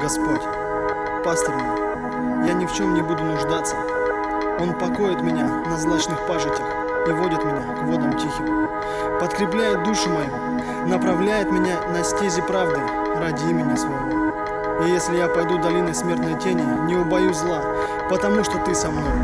Господь, пастырь мой, я ни в чем не буду нуждаться. Он покоит меня на злачных пажитях и водит меня к водам тихим. Подкрепляет душу мою, направляет меня на стези правды ради имени своего. И если я пойду долиной смертной тени, не убоюсь зла, потому что ты со мной.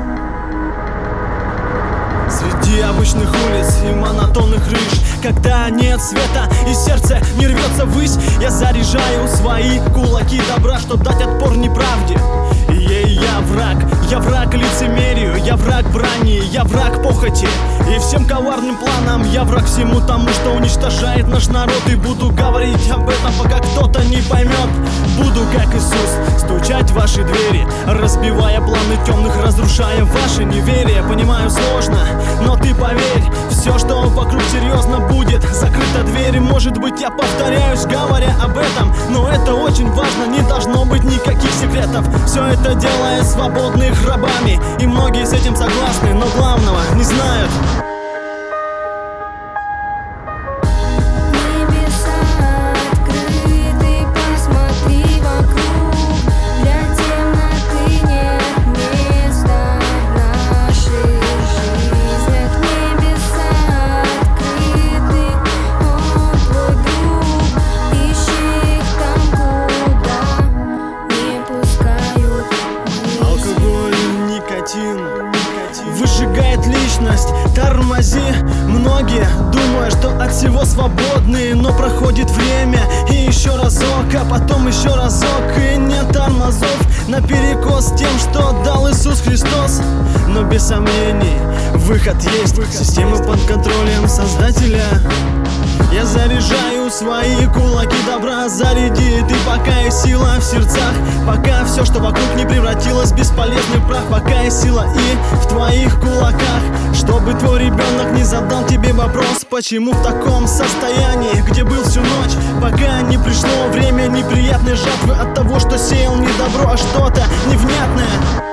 Среди обычных улиц и монотонных рыж, когда нет света и сердце не рвется ввысь, я заряжаю свои кулаки добра, чтоб дать отпор неправде. И я враг лицемерию, я враг брани, я враг похоти и всем коварным планам, я враг всему тому, что уничтожает наш народ. И буду говорить об этом, пока кто-то не поймет. Буду, как Иисус, стучать в ваши двери, разбивая планы темных, разрушая ваше неверие. Понимаю, сложно, но ты поверь, все, что вокруг серьезно будет. Закрыта дверь, может быть, я повторяюсь, говоря об этом, но это очень важно, не должно быть никаких секретов. Все это делает свободных рабами, и многие с этим согласны, но главного не знают. Выжигает личность, тормози. Многие думают, что от всего свободны, но проходит время и еще разок, а потом еще разок, и нет тормозов наперекос тем, что дал Иисус Христос. Но без сомнений выход есть, система под контролем Создателя. Я заряжаю свои кулаки добра, заряди ты, пока есть сила в сердцах, пока все, что вокруг, не превратилось в бесполезный прах, пока есть сила и в твоих кулаках, чтобы твой ребенок не задал тебе вопрос, почему в таком состоянии, где был всю ночь, пока не пришло время неприятной жатвы от того, что сеял не добро, а что-то невнятное.